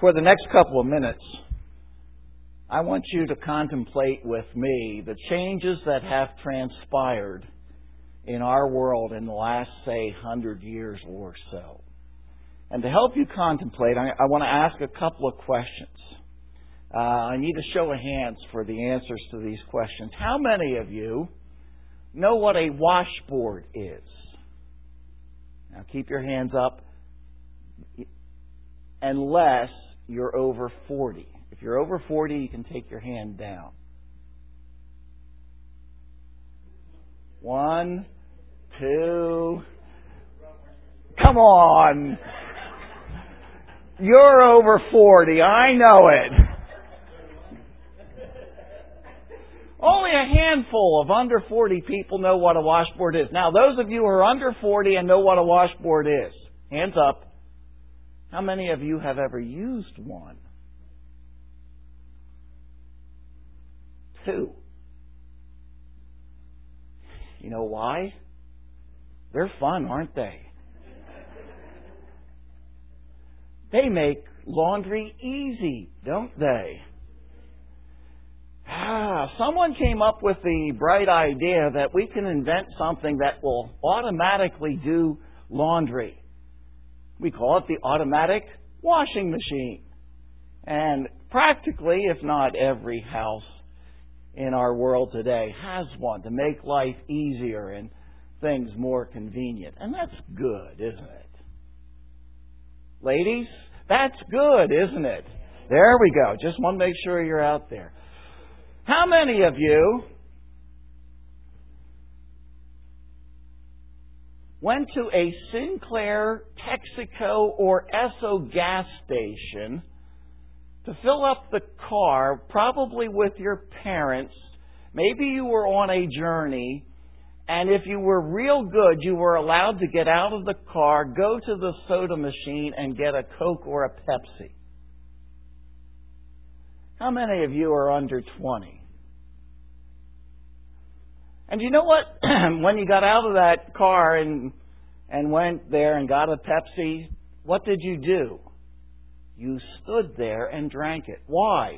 For the next couple of minutes, I want you to contemplate with me the changes that have transpired in our world in the last, say, 100 years or so. And to help you contemplate, I want to ask a couple of questions. I need a show of hands for the answers to these questions. How many of you know what a washboard is? Now keep your hands up unless you're over 40. If you're over 40, you can take your hand down. 1, 2. Come on. You're over 40. I know it. Only a handful of under 40 people know what a washboard is. Now, those of you who are under 40 and know what a washboard is, hands up. How many of you have ever used one? 2. You know why? They're fun, aren't they? They make laundry easy, don't they? Someone came up with the bright idea that we can invent something that will automatically do laundry. We call it the automatic washing machine. And practically, if not every house in our world today has one to make life easier and things more convenient. And that's good, isn't it? Ladies, that's good, isn't it? There we go. Just want to make sure you're out there. How many of you went to a Sinclair, Texaco, or Esso gas station to fill up the car, probably with your parents? Maybe you were on a journey, and if you were real good, you were allowed to get out of the car, go to the soda machine, and get a Coke or a Pepsi. How many of you are under 20? And you know what? When you got out of that car and went there and got a Pepsi, what did you do? You stood there and drank it. Why?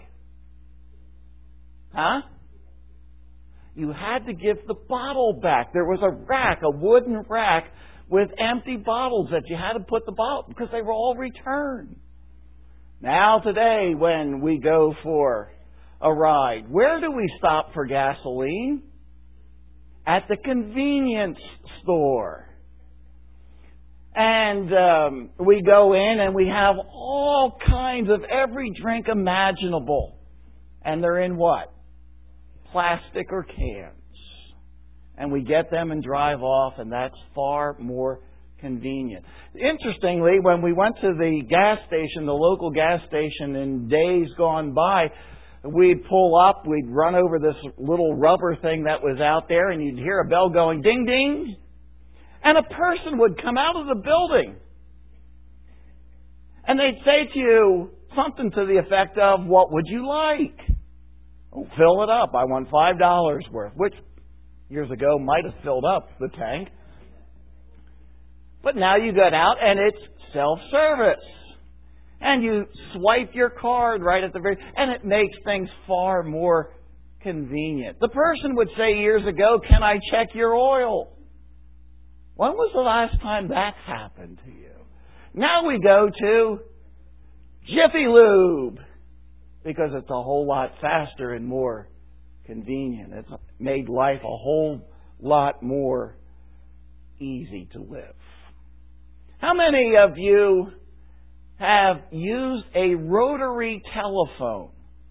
Huh? You had to give the bottle back. There was a rack, a wooden rack with empty bottles that you had to put the bottle because they were all returned. Now today, when we go for a ride, where do we stop for gasoline? At the convenience store. And we go in and we have all kinds of every drink imaginable. And they're in what? Plastic or cans. And we get them and drive off, and that's far more convenient. Interestingly, when we went to the gas station, the local gas station in days gone by, we'd pull up, we'd run over this little rubber thing that was out there, and you'd hear a bell going ding, ding. And a person would come out of the building. And they'd say to you something to the effect of, what would you like? Oh, fill it up. I want $5 worth, which years ago might have filled up the tank. But now you get out and it's self-service. And you swipe your card right at the very... And it makes things far more convenient. The person would say years ago, can I check your oil? When was the last time that happened to you? Now we go to Jiffy Lube because it's a whole lot faster and more convenient. It's made life a whole lot more easy to live. How many of you have used a rotary telephone?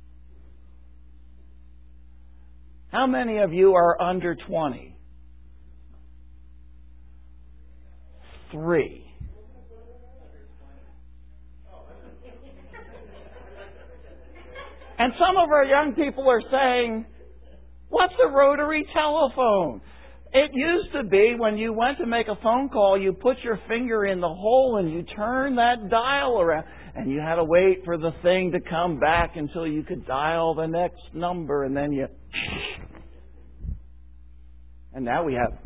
How many of you are under 20? 3. And some of our young people are saying, what's a rotary telephone? It used to be when you went to make a phone call, you put your finger in the hole and you turn that dial around. And you had to wait for the thing to come back until you could dial the next number. And then you... And now we have...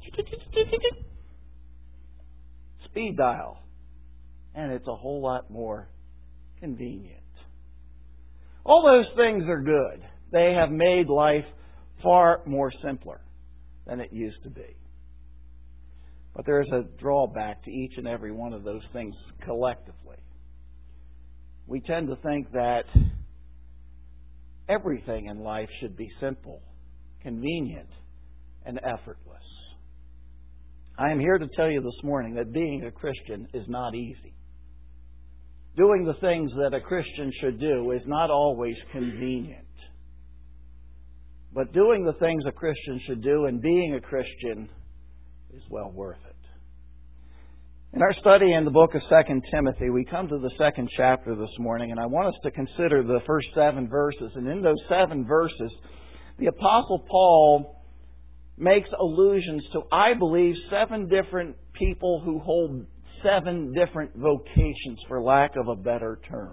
speed dial. And it's a whole lot more convenient. All those things are good. They have made life far more simpler than it used to be. But there is a drawback to each and every one of those things collectively. We tend to think that everything in life should be simple, convenient, and effortless. I am here to tell you this morning that being a Christian is not easy. Doing the things that a Christian should do is not always convenient. But doing the things a Christian should do and being a Christian is well worth it. In our study in the book of 2 Timothy, we come to the second chapter this morning, and I want us to consider the first 7 verses. And in those 7 verses, the Apostle Paul makes allusions to, I believe, 7 different people who hold 7 different vocations, for lack of a better term.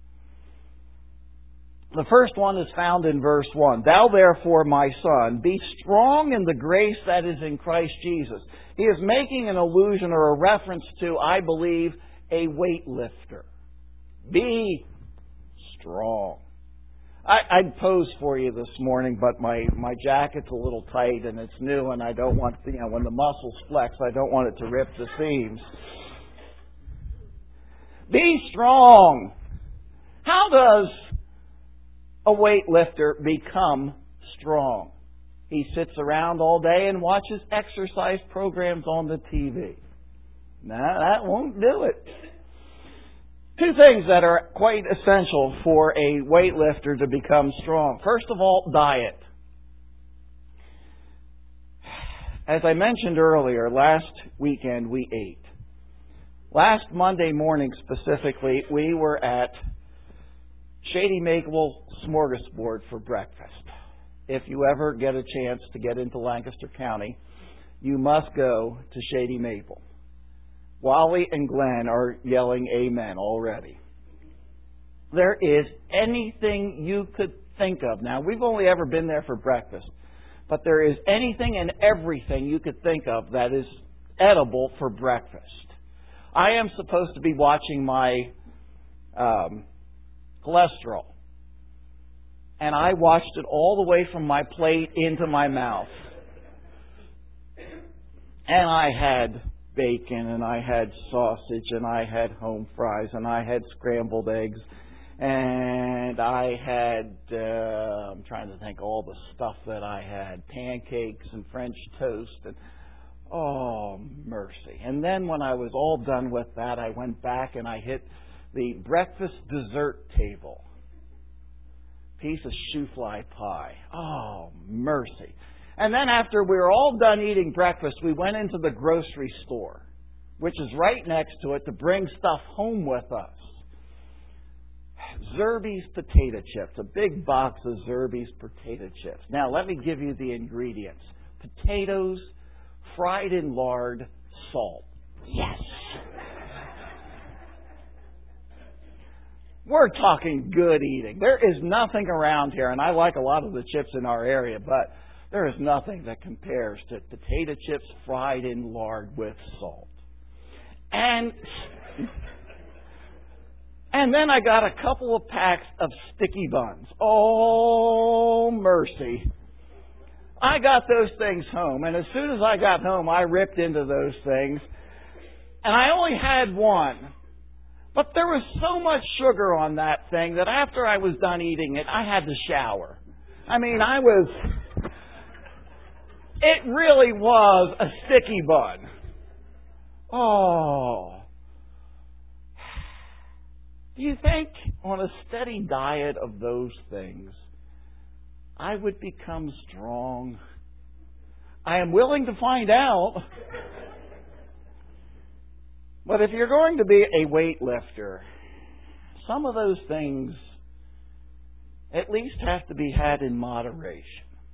The first one is found in verse 1. Thou therefore, my son, be strong in the grace that is in Christ Jesus. He is making an allusion or a reference to, I believe, a weightlifter. Be strong. I'd pose for you this morning, but my jacket's a little tight and it's new, and I don't want, when the muscles flex, I don't want it to rip the seams. Be strong. How does a weightlifter become strong? He sits around all day and watches exercise programs on the TV. No, that won't do it. 2 things that are quite essential for a weightlifter to become strong. First of all, diet. As I mentioned earlier, last weekend we ate. Last Monday morning specifically, we were at Shady Maple Smorgasbord for breakfast. If you ever get a chance to get into Lancaster County, you must go to Shady Maple. Wally and Glenn are yelling amen already. There is anything you could think of. Now, we've only ever been there for breakfast, but there is anything and everything you could think of that is edible for breakfast. I am supposed to be watching my cholesterol. And I watched it all the way from my plate into my mouth. And I had bacon, and I had sausage, and I had home fries, and I had scrambled eggs, and I had, I'm trying to think all the stuff that I had, pancakes and French toast, and oh, mercy. And then when I was all done with that, I went back and I hit the breakfast dessert table. Piece of shoe-fly pie. Oh, mercy. And then after we were all done eating breakfast, we went into the grocery store, which is right next to it, to bring stuff home with us. Zerby's potato chips, a big box of Zerby's potato chips. Now, let me give you the ingredients. Potatoes, fried in lard, salt. Yes! We're talking good eating. There is nothing around here, and I like a lot of the chips in our area, but there is nothing that compares to potato chips fried in lard with salt. And then I got a couple of packs of sticky buns. Oh, mercy. I got those things home, and as soon as I got home, I ripped into those things, and I only had one. But there was so much sugar on that thing that after I was done eating it, I had to shower. I mean, it really was a sticky bun. Oh. Do you think on a steady diet of those things, I would become strong? I am willing to find out. But if you're going to be a weightlifter, some of those things at least have to be had in moderation.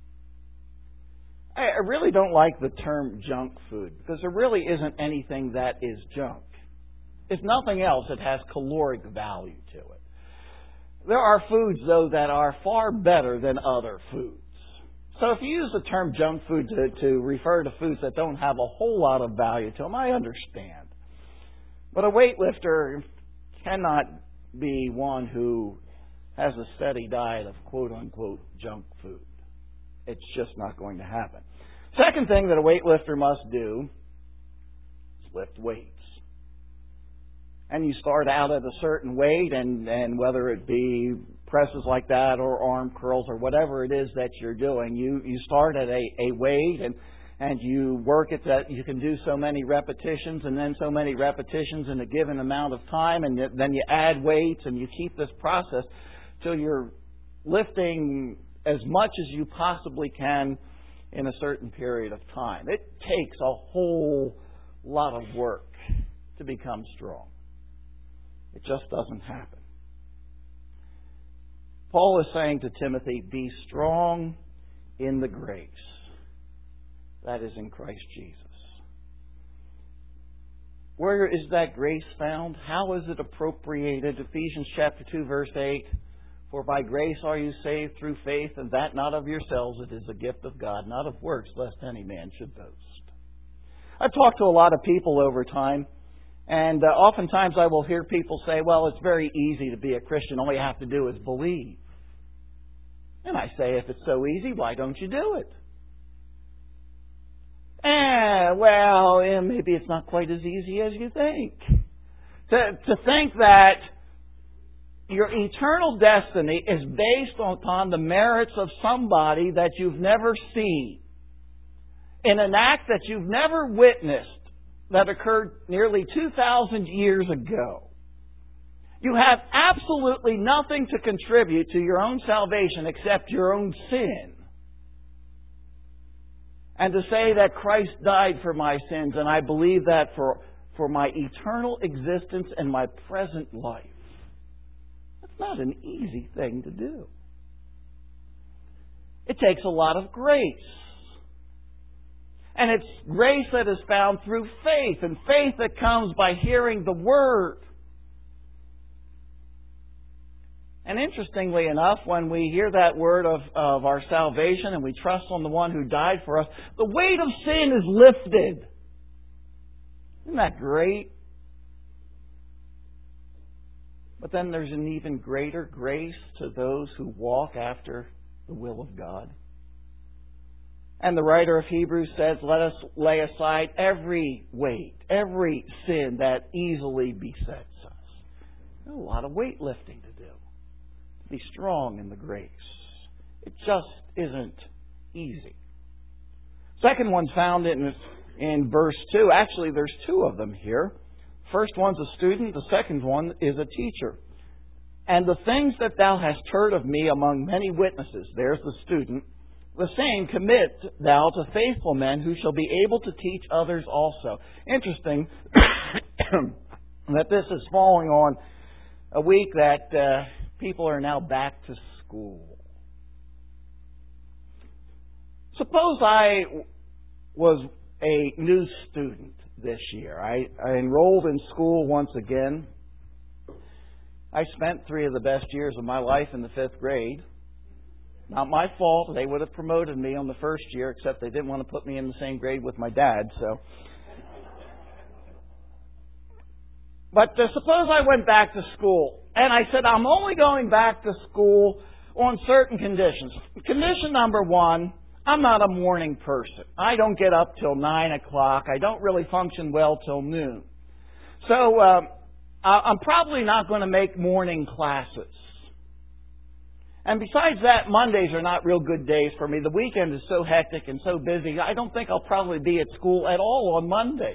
I really don't like the term junk food, because there really isn't anything that is junk. If nothing else, it has caloric value to it. There are foods, though, that are far better than other foods. So if you use the term junk food to refer to foods that don't have a whole lot of value to them, I understand. But a weightlifter cannot be one who has a steady diet of quote-unquote junk food. It's just not going to happen. Second thing that a weightlifter must do is lift weights. And you start out at a certain weight, and whether it be presses like that or arm curls or whatever it is that you're doing, you start at a weight and you work at that. You can do so many repetitions and then so many repetitions in a given amount of time, and then you add weights and you keep this process till you're lifting as much as you possibly can in a certain period of time. It takes a whole lot of work to become strong. It just doesn't happen. Paul is saying to Timothy, be strong in the grace that is in Christ Jesus. Where is that grace found? How is it appropriated? Ephesians chapter 2, verse 8. For by grace are you saved through faith, and that not of yourselves, it is a gift of God, not of works, lest any man should boast. I've talked to a lot of people over time, and oftentimes I will hear people say, well, it's very easy to be a Christian. All you have to do is believe. And I say, if it's so easy, why don't you do it? Maybe it's not quite as easy as you think. To think that your eternal destiny is based upon the merits of somebody that you've never seen, in an act that you've never witnessed, that occurred nearly 2,000 years ago. You have absolutely nothing to contribute to your own salvation except your own sin. And to say that Christ died for my sins, and I believe that for my eternal existence and my present life. That's not an easy thing to do. It takes a lot of grace. And it's grace that is found through faith, and faith that comes by hearing the Word. And interestingly enough, when we hear that word of our salvation and we trust on the one who died for us, the weight of sin is lifted. Isn't that great? But then there's an even greater grace to those who walk after the will of God. And the writer of Hebrews says, let us lay aside every weight, every sin that easily besets us. There's a lot of weightlifting to do. To be strong in the grace. It just isn't easy. Second one's found in verse 2. Actually, there's two of them here. First one's a student. The second one is a teacher. And the things that thou hast heard of me among many witnesses, there's the student, the same commit thou to faithful men who shall be able to teach others also. Interesting that this is falling on a week that people are now back to school. Suppose I was a new student this year. I enrolled in school once again. I spent 3 of the best years of my life in the 5th grade. Not my fault. They would have promoted me on the first year, except they didn't want to put me in the same grade with my dad. But suppose I went back to school, and I said, I'm only going back to school on certain conditions. Condition number 1, I'm not a morning person. I don't get up till 9 o'clock. I don't really function well till noon. So I'm probably not going to make morning classes. And besides that, Mondays are not real good days for me. The weekend is so hectic and so busy, I don't think I'll probably be at school at all on Mondays.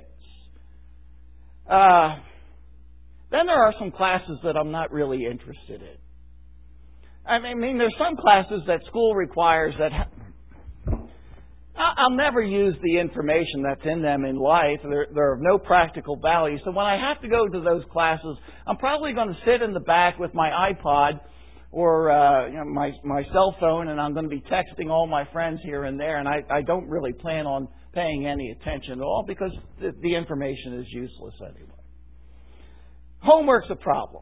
Then there are some classes that I'm not really interested in. I mean, there's some classes that school requires that I'll never use the information that's in them in life. They're of no practical value. So when I have to go to those classes, I'm probably going to sit in the back with my iPod or my cell phone, and I'm going to be texting all my friends here and there, and I don't really plan on paying any attention at all because the information is useless anyway. Homework's a problem.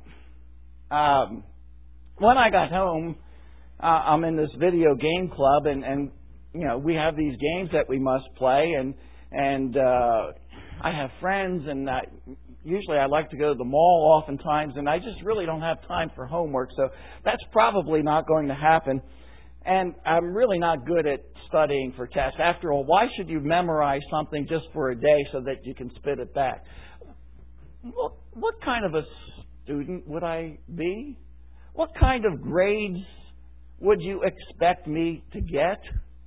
When I got home, I'm in this video game club, and we have these games that we must play, and I have friends, and usually I like to go to the mall oftentimes, and I just really don't have time for homework, so that's probably not going to happen. And I'm really not good at studying for tests. After all, why should you memorize something just for a day so that you can spit it back? What kind of a student would I be? What kind of grades would you expect me to get?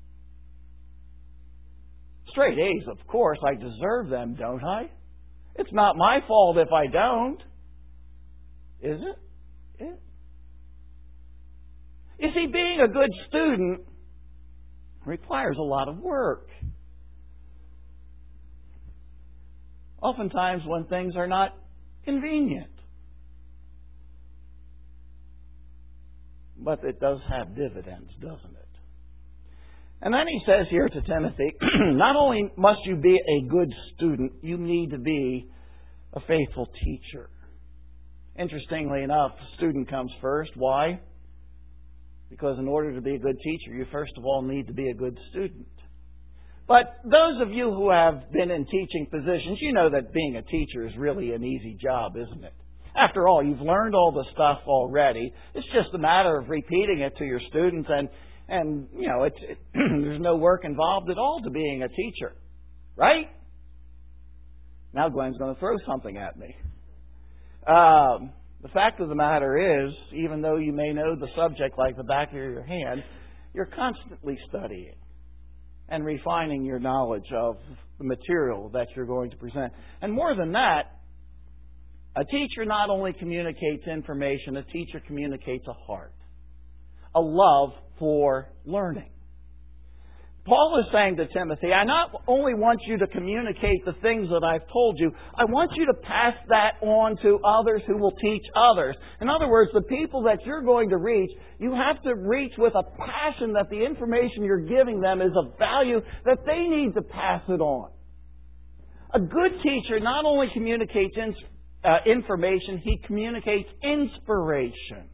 Straight A's, of course. I deserve them, don't I? It's not my fault if I don't. Is it? You see, being a good student requires a lot of work. Oftentimes when things are not convenient. But it does have dividends, doesn't it? And then he says here to Timothy, not only must you be a good student, you need to be a faithful teacher. Interestingly enough, student comes first. Why? Because in order to be a good teacher, you first of all need to be a good student. But those of you who have been in teaching positions, you know that being a teacher is really an easy job, isn't it? After all, you've learned all the stuff already. It's just a matter of repeating it to your students, and you know, there's no work involved at all to being a teacher. Right? Now Glenn's going to throw something at me. The fact of the matter is, even though you may know the subject like the back of your hand, you're constantly studying and refining your knowledge of the material that you're going to present. And more than that, a teacher not only communicates information, a teacher communicates a heart, a love for learning. Paul is saying to Timothy, I not only want you to communicate the things that I've told you, I want you to pass that on to others who will teach others. In other words, the people that you're going to reach, you have to reach with a passion that the information you're giving them is of value, that they need to pass it on. A good teacher not only communicates information, he communicates inspiration.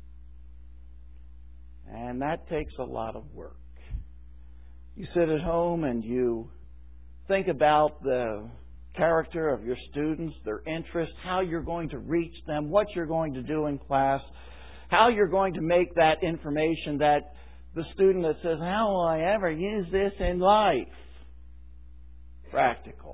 And that takes a lot of work. You sit at home and you think about the character of your students, their interests, how you're going to reach them, what you're going to do in class, how you're going to make that information that the student that says, how will I ever use this in life? Practical.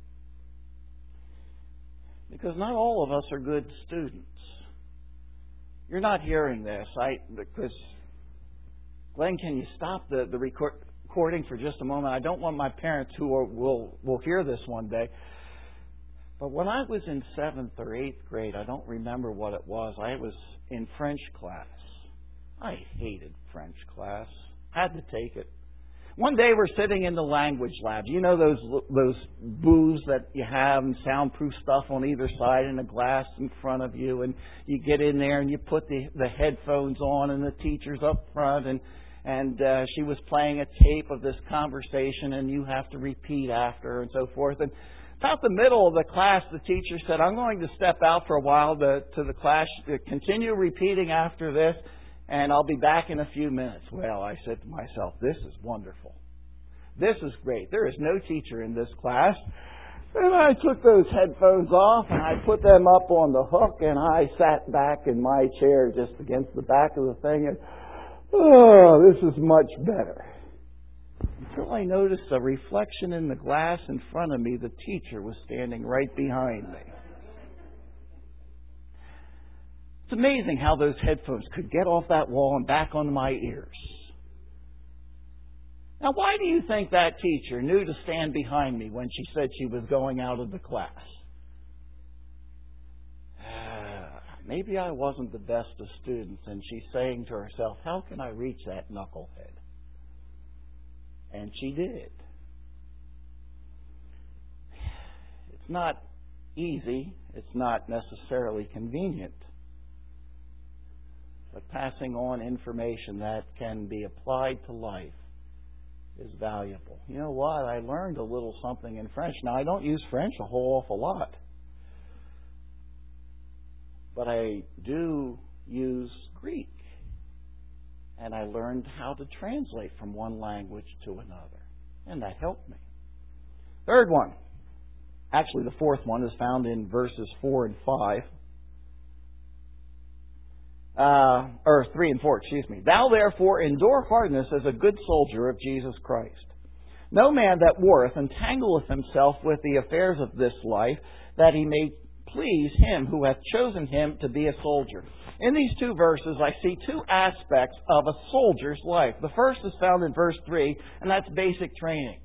Because not all of us are good students. You're not hearing this. Because Glenn, can you stop the recording for just a moment? I don't want my parents who will hear this one day. But when I was in 7th or 8th grade, I don't remember what it was. I was in French class. I hated French class. Had to take it. One day we're sitting in the language lab. You know those booths that you have and soundproof stuff on either side and a glass in front of you, and you get in there and you put the headphones on and the teacher's up front and she was playing a tape of this conversation and you have to repeat after her and so forth. And about the middle of the class, the teacher said, I'm going to step out for a while to the class, to continue repeating after this, and I'll be back in a few minutes. Well, I said to myself, this is wonderful. This is great. There is no teacher in this class. And I took those headphones off and I put them up on the hook and I sat back in my chair just against the back of the thing and, oh, this is much better. Until I noticed a reflection in the glass in front of me. The teacher was standing right behind me. It's amazing how those headphones could get off that wall and back onto my ears. Now, why do you think that teacher knew to stand behind me when she said she was going out of the class? Maybe I wasn't the best of students, and she's saying to herself, how can I reach that knucklehead? And she did. It's not easy. It's not necessarily convenient. But passing on information that can be applied to life is valuable. You know what? I learned a little something in French. Now, I don't use French a whole awful lot. But I do use Greek. And I learned how to translate from one language to another. And that helped me. Third one. Actually, the fourth one is found in verses 4 and 5. Or 3 and 4, excuse me. Thou therefore endure hardness as a good soldier of Jesus Christ. No man that warreth entangleth himself with the affairs of this life, that he may please him who hath chosen him to be a soldier. In these two verses, I see two aspects of a soldier's life. The first is found in verse 3, and that's basic training.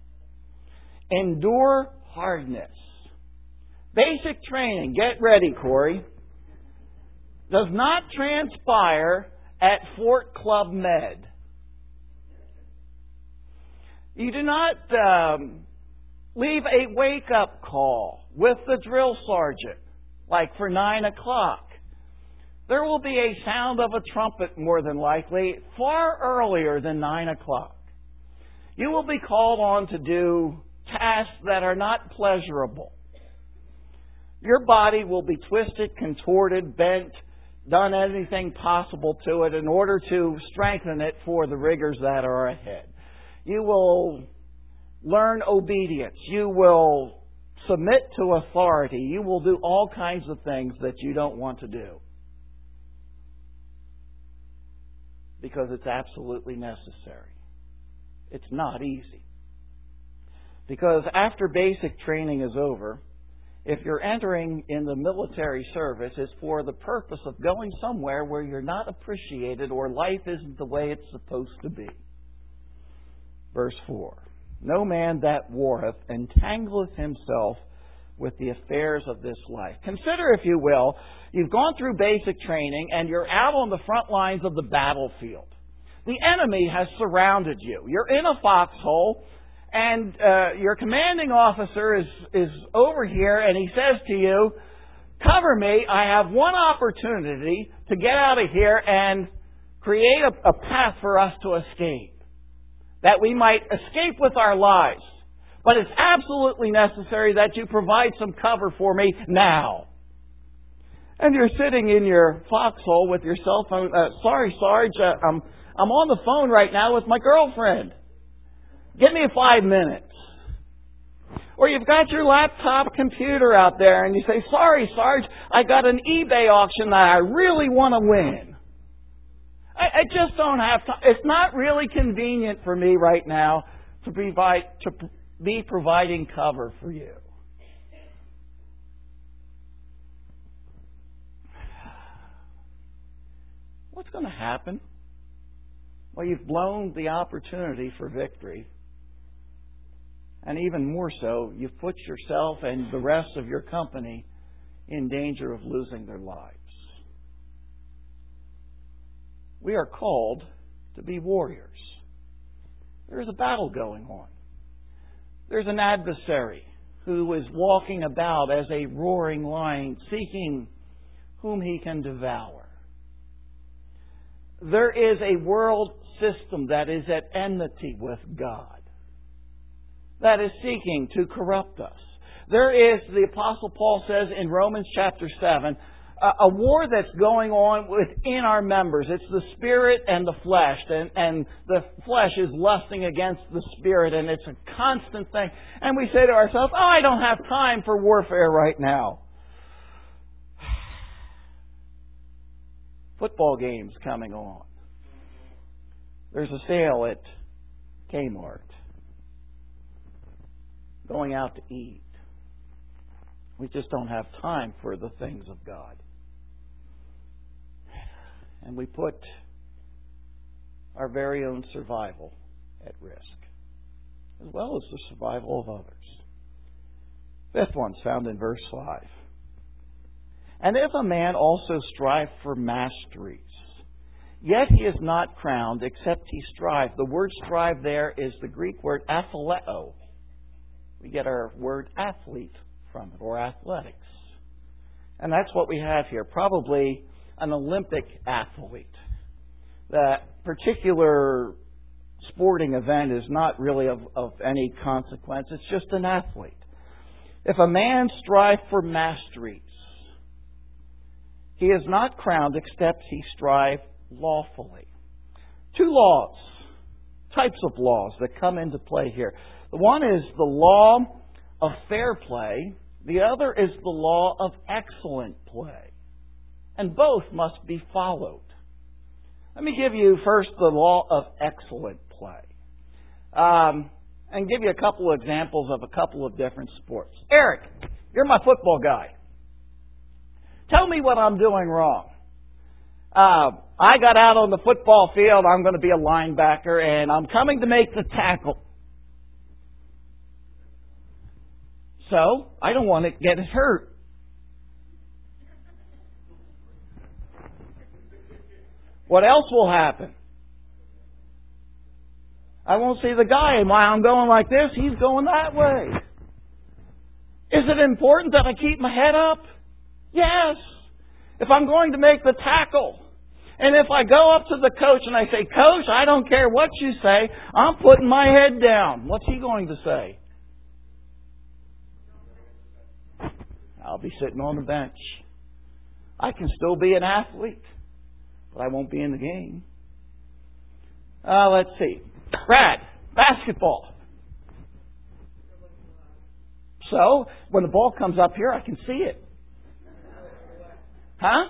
Endure hardness. Basic training, get ready, Corey, does not transpire at Fort Club Med. You do not leave a wake-up call with the drill sergeant, like for 9 o'clock. There will be a sound of a trumpet, more than likely, far earlier than 9 o'clock. You will be called on to do tasks that are not pleasurable. Your body will be twisted, contorted, bent, done anything possible to it in order to strengthen it for the rigors that are ahead. You will learn obedience. You will submit to authority. You will do all kinds of things that you don't want to do, because it's absolutely necessary. It's not easy. Because after basic training is over, if you're entering in the military service, it's for the purpose of going somewhere where you're not appreciated or life isn't the way it's supposed to be. Verse 4. No man that warreth entangleth himself with the affairs of this life. Consider, if you will, you've gone through basic training and you're out on the front lines of the battlefield. The enemy has surrounded you. You're in a foxhole, and your commanding officer is over here, and he says to you, cover me, I have one opportunity to get out of here and create a path for us to escape, that we might escape with our lives. But it's absolutely necessary that you provide some cover for me now. And you're sitting in your foxhole with your cell phone. Sorry, Sarge, I'm on the phone right now with my girlfriend. Give me 5 minutes. Or you've got your laptop computer out there and you say, sorry, Sarge, I got an eBay auction that I really want to win. I just don't have time. It's not really convenient for me right now to be providing cover for you. What's going to happen? Well, you've blown the opportunity for victory. And even more so, you've put yourself and the rest of your company in danger of losing their lives. We are called to be warriors. There is a battle going on. There's an adversary who is walking about as a roaring lion, seeking whom he can devour. There is a world system that is at enmity with God, that is seeking to corrupt us. There is, the Apostle Paul says in Romans chapter 7, a war that's going on within our members. It's the spirit and the flesh. And the flesh is lusting against the spirit, and it's a constant thing. And we say to ourselves, I don't have time for warfare right now. Football games coming on. There's a sale at Kmart. Going out to eat. We just don't have time for the things of God. And we put our very own survival at risk, as well as the survival of others. Fifth one's found in verse 5. And if a man also strive for masteries, yet he is not crowned, except he strive. The word strive there is the Greek word athleo. We get our word athlete from it, or athletics. And that's what we have here. Probably an Olympic athlete. That particular sporting event is not really of any consequence. It's just an athlete. If a man strive for masteries, he is not crowned except he strive lawfully. Two types of laws that come into play here. The one is the law of fair play. The other is the law of excellent play. And both must be followed. Let me give you first the law of excellent play. And give you a couple of examples of a couple of different sports. Eric, you're my football guy. Tell me what I'm doing wrong. I got out on the football field. I'm going to be a linebacker, and I'm coming to make the tackle. So, I don't want to get hurt. What else will happen? I won't see the guy, and while I'm going like this, he's going that way. Is it important that I keep my head up? Yes. If I'm going to make the tackle, and if I go up to the coach and I say, Coach, I don't care what you say, I'm putting my head down. What's he going to say? I'll be sitting on the bench. I can still be an athlete, but I won't be in the game. Let's see. Brad, basketball. So, when the ball comes up here, I can see it. Huh?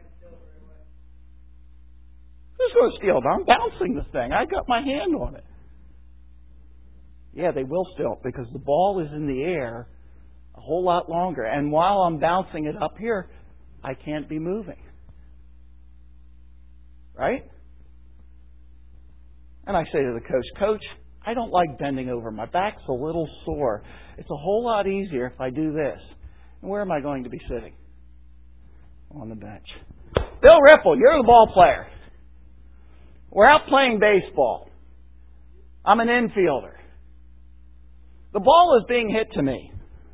Who's going to steal it? I'm bouncing the thing. I got my hand on it. Yeah, they will steal it because the ball is in the air a whole lot longer. And while I'm bouncing it up here, I can't be moving. Right? And I say to the coach, Coach, I don't like bending over. My back's a little sore. It's a whole lot easier if I do this. And where am I going to be sitting? On the bench. Bill Ripple, you're the ball player. We're out playing baseball. I'm an infielder. The ball is being hit to me.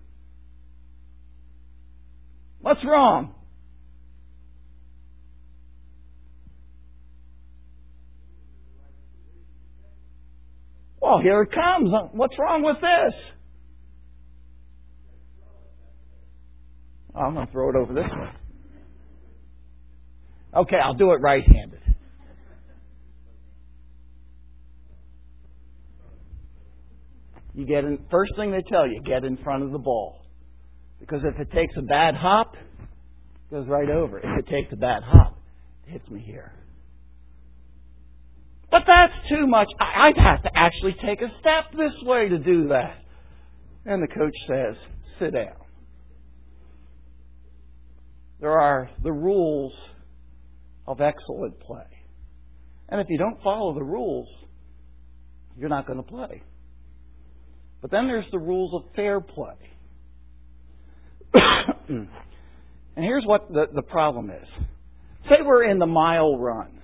What's wrong? Well, here it comes. What's wrong with this? I'm going to throw it over this way. Okay, I'll do it right-handed. You get in, first thing they tell you, get in front of the ball. Because if it takes a bad hop, it goes right over. If it takes a bad hop, it hits me here. But that's too much. I'd have to actually take a step this way to do that. And the coach says, sit down. There are the rules of excellent play. And if you don't follow the rules, you're not going to play. But then there's the rules of fair play. And here's what the problem is. Say we're in the mile run,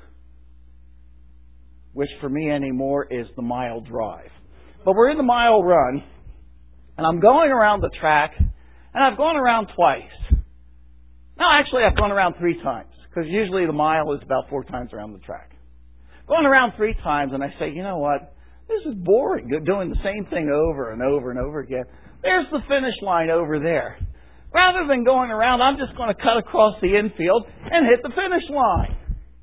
which for me anymore is the mile drive. But we're in the mile run, and I'm going around the track, and I've gone around twice. No, actually I've gone around 3 times, because usually the mile is about 4 times around the track. Going around 3 times, and I say, you know what? This is boring, doing the same thing over and over and over again. There's the finish line over there. Rather than going around, I'm just going to cut across the infield and hit the finish line.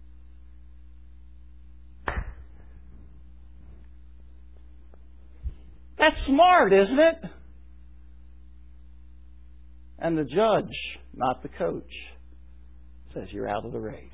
That's smart, isn't it? And the judge, not the coach, says you're out of the race.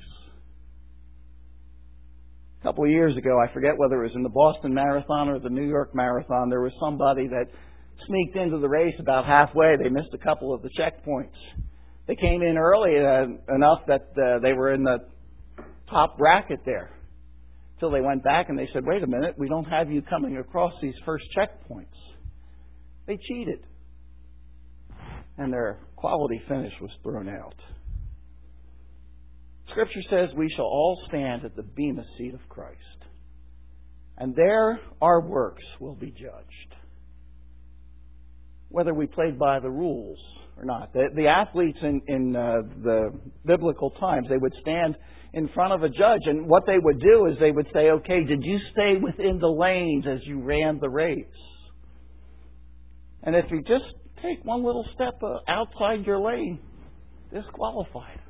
A couple of years ago, I forget whether it was in the Boston Marathon or the New York Marathon, there was somebody that sneaked into the race about halfway. They missed a couple of the checkpoints. They came in early enough that they were in the top bracket there. Until they went back and they said, wait a minute, we don't have you coming across these first checkpoints. They cheated. And their quality finish was thrown out. Scripture says we shall all stand at the bema seat of Christ. And there our works will be judged. Whether we played by the rules or not. The athletes in the biblical times, they would stand in front of a judge. And what they would do is they would say, okay, did you stay within the lanes as you ran the race? And if you just take one little step outside your lane, disqualified.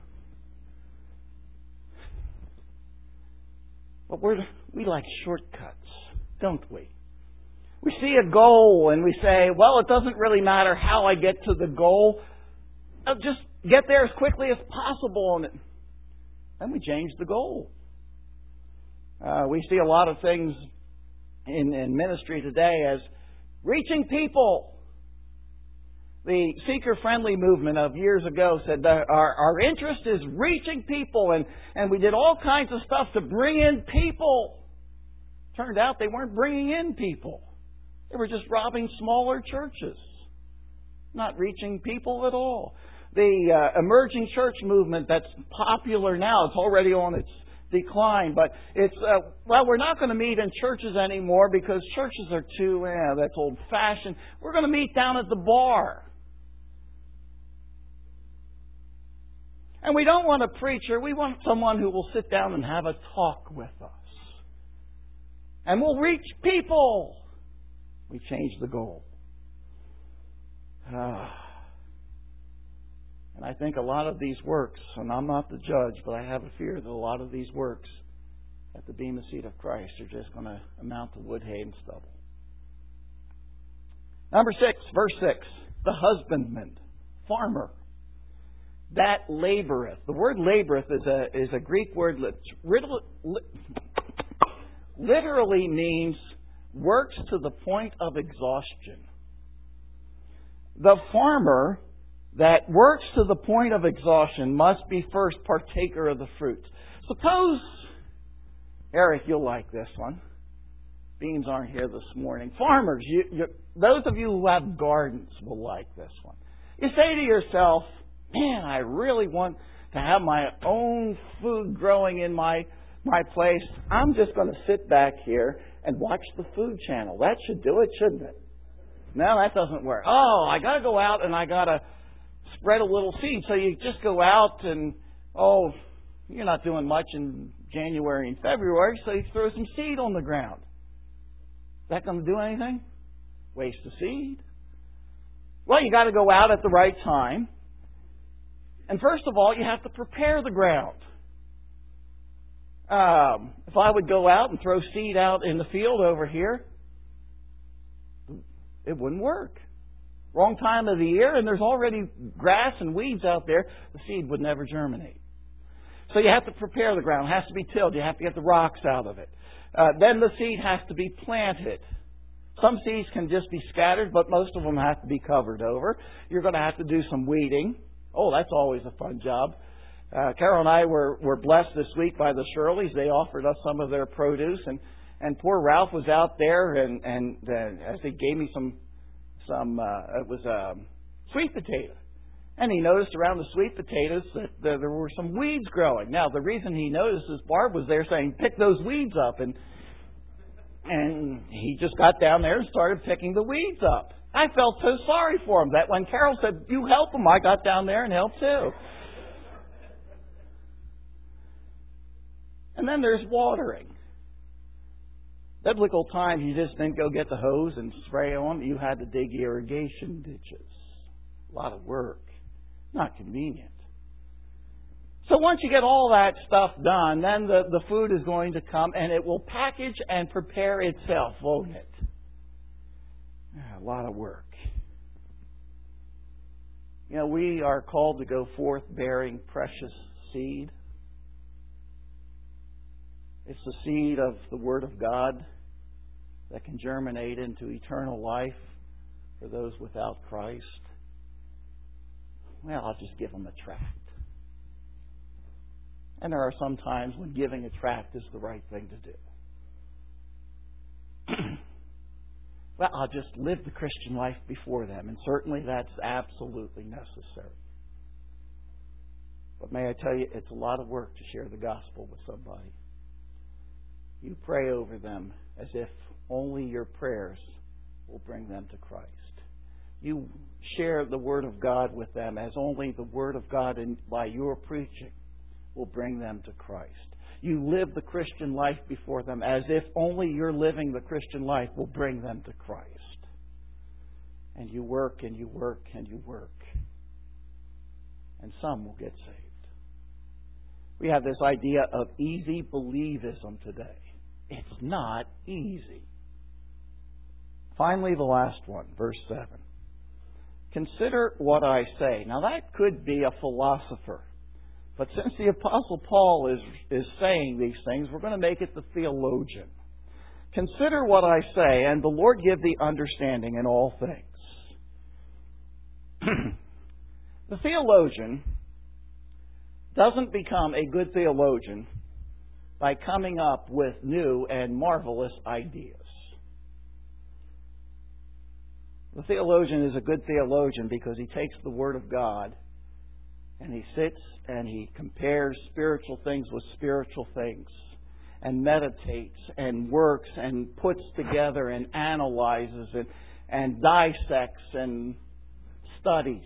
But we like shortcuts, don't we? We see a goal and we say, well, it doesn't really matter how I get to the goal. I'll just get there as quickly as possible. And then we change the goal. We see a lot of things in ministry today as reaching people. The seeker-friendly movement of years ago said that our interest is reaching people, and we did all kinds of stuff to bring in people. Turned out they weren't bringing in people. They were just robbing smaller churches, not reaching people at all. The emerging church movement that's popular now, it's already on its decline, but it's, we're not going to meet in churches anymore because churches are too, that's old-fashioned. We're going to meet down at the bar. And we don't want a preacher. We want someone who will sit down and have a talk with us. And we'll reach people. We change the goal. And I think a lot of these works, and I'm not the judge, but I have a fear that a lot of these works at the Bema Seat of Christ are just going to amount to wood, hay, and stubble. Number 6, verse 6. The husbandman, farmer, that laboreth. The word laboreth is a Greek word that literally means works to the point of exhaustion. The farmer that works to the point of exhaustion must be first partaker of the fruit. Suppose, Eric, you'll like this one. Beans aren't here this morning. Farmers, those of you who have gardens will like this one. You say to yourself, man, I really want to have my own food growing in my place. I'm just going to sit back here and watch the Food Channel. That should do it, shouldn't it? No, that doesn't work. Oh, I got to go out and I got to spread a little seed. So you just go out and, you're not doing much in January and February, so you throw some seed on the ground. Is that going to do anything? Waste of seed. Well, you got to go out at the right time. And first of all, you have to prepare the ground. If I would go out and throw seed out in the field over here, it wouldn't work. Wrong time of the year, and there's already grass and weeds out there, the seed would never germinate. So you have to prepare the ground. It has to be tilled. You have to get the rocks out of it. Then the seed has to be planted. Some seeds can just be scattered, but most of them have to be covered over. You're going to have to do some weeding. Oh, that's always a fun job. Carol and I were blessed this week by the Shirleys. They offered us some of their produce, and poor Ralph was out there, and as they gave me some it was sweet potato. And he noticed around the sweet potatoes that there were some weeds growing. Now, the reason he noticed is Barb was there saying, pick those weeds up. And he just got down there and started picking the weeds up. I felt so sorry for him that when Carol said, you help him, I got down there and helped too. And then there's watering. Biblical times, you just didn't go get the hose and spray on. You had to dig irrigation ditches. A lot of work. Not convenient. So once you get all that stuff done, then the food is going to come and it will package and prepare itself, won't it? A lot of work. You know, we are called to go forth bearing precious seed. It's the seed of the Word of God that can germinate into eternal life for those without Christ. Well, I'll just give them a tract. And there are some times when giving a tract is the right thing to do. Well, I'll just live the Christian life before them. And certainly that's absolutely necessary. But may I tell you, it's a lot of work to share the gospel with somebody. You pray over them as if only your prayers will bring them to Christ. You share the Word of God with them as only the Word of God and by your preaching will bring them to Christ. You live the Christian life before them as if only your living the Christian life will bring them to Christ. And you work and you work and you work. And some will get saved. We have this idea of easy believism today. It's not easy. Finally, the last one, verse 7. Consider what I say. Now that could be a philosopher. But since the Apostle Paul is saying these things, we're going to make it the theologian. Consider what I say, and the Lord give thee understanding in all things. The theologian doesn't become a good theologian by coming up with new and marvelous ideas. The theologian is a good theologian because he takes the Word of God and he sits and he compares spiritual things with spiritual things and meditates and works and puts together and analyzes and dissects and studies.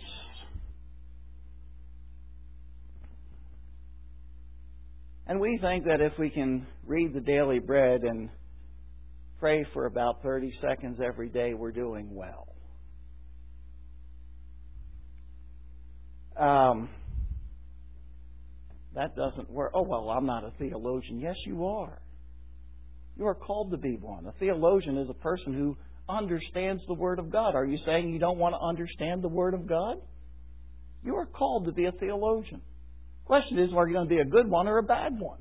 And we think that if we can read the Daily Bread and pray for about 30 seconds every day, we're doing well. That doesn't work. Oh, well, I'm not a theologian. Yes, you are. You are called to be one. A theologian is a person who understands the Word of God. Are you saying you don't want to understand the Word of God? You are called to be a theologian. The question is, are you going to be a good one or a bad one?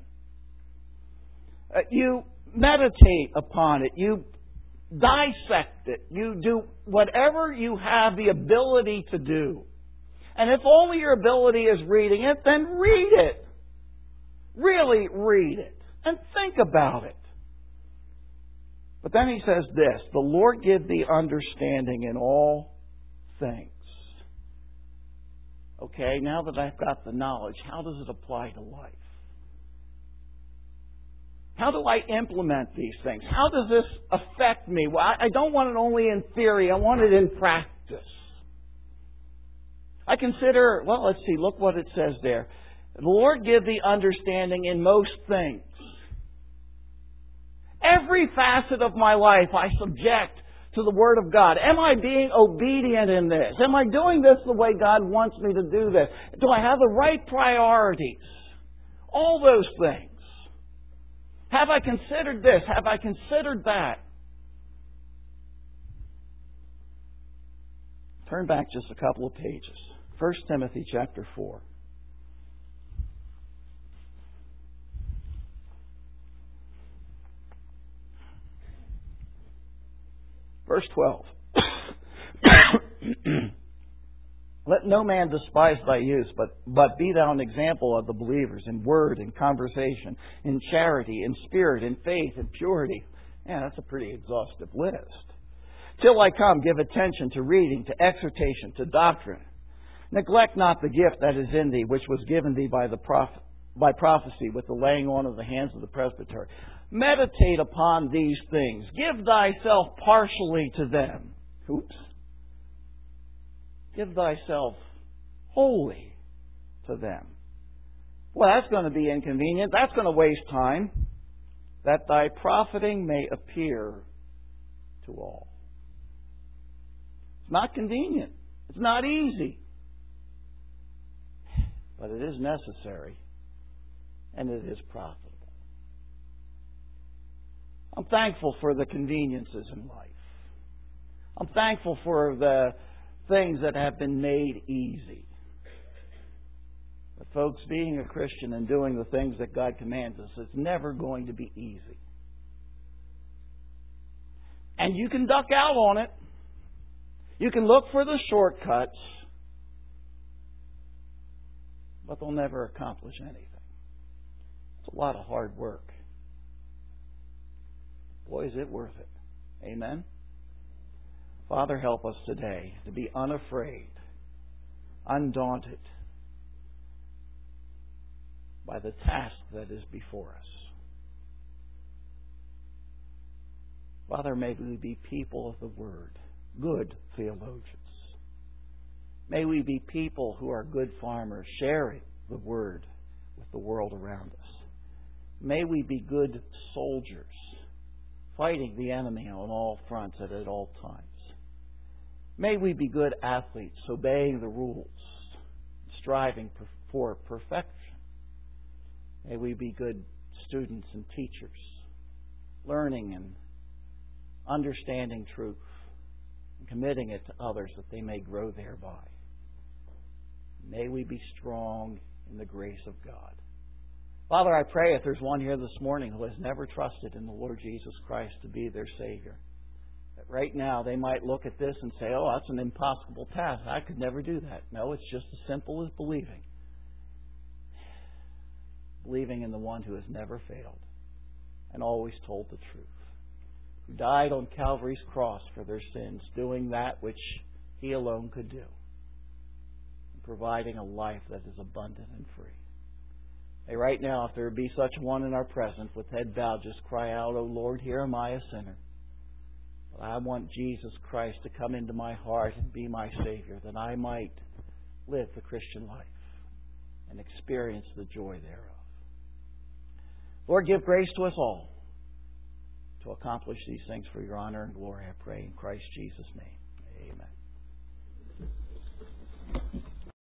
You meditate upon it. You dissect it. You do whatever you have the ability to do. And if only your ability is reading it, then read it. Really read it. And think about it. But then he says this, the Lord give thee understanding in all things. Okay, now that I've got the knowledge, how does it apply to life? How do I implement these things? How does this affect me? Well, I don't want it only in theory. I want it in practice. I consider, well, let's see, look what it says there. The Lord give thee understanding in most things. Every facet of my life I subject to the Word of God. Am I being obedient in this? Am I doing this the way God wants me to do this? Do I have the right priorities? All those things. Have I considered this? Have I considered that? Turn back just a couple of pages. 1 Timothy chapter 4. Verse 12. Let no man despise thy youth, but be thou an example of the believers in word, in conversation, in charity, in spirit, in faith, in purity. Yeah, that's a pretty exhaustive list. Till I come, give attention to reading, to exhortation, to doctrine. Neglect not the gift that is in thee, which was given thee by prophecy with the laying on of the hands of the presbytery. Meditate upon these things. Give thyself partially to them. Oops. Give thyself wholly to them. Well, that's going to be inconvenient. That's going to waste time. That thy profiting may appear to all. It's not convenient. It's not easy. But it is necessary. And it is profitable. I'm thankful for the conveniences in life. I'm thankful for the things that have been made easy. But folks, being a Christian and doing the things that God commands us is never going to be easy. And you can duck out on it. You can look for the shortcuts. But they'll never accomplish anything. It's a lot of hard work. Boy, is it worth it. Amen? Father, help us today to be unafraid, undaunted by the task that is before us. Father, may we be people of the Word, good theologians. May we be people who are good farmers, sharing the Word with the world around us. May we be good soldiers, fighting the enemy on all fronts and at all times. May we be good athletes, obeying the rules, striving for perfection. May we be good students and teachers, learning and understanding truth. and committing it to others that they may grow thereby. May we be strong in the grace of God. Father, I pray if there's one here this morning who has never trusted in the Lord Jesus Christ to be their Savior, that right now they might look at this and say, oh, that's an impossible task. I could never do that. No, it's just as simple as believing. Believing in the one who has never failed and always told the truth, who died on Calvary's cross for their sins, doing that which He alone could do, and providing a life that is abundant and free. Hey, right now, if there be such one in our presence with head bowed, just cry out, "O Lord, here am I, a sinner. I want Jesus Christ to come into my heart and be my Savior, that I might live the Christian life and experience the joy thereof." Lord, give grace to us all to accomplish these things for Your honor and glory, I pray in Christ Jesus' name. Amen.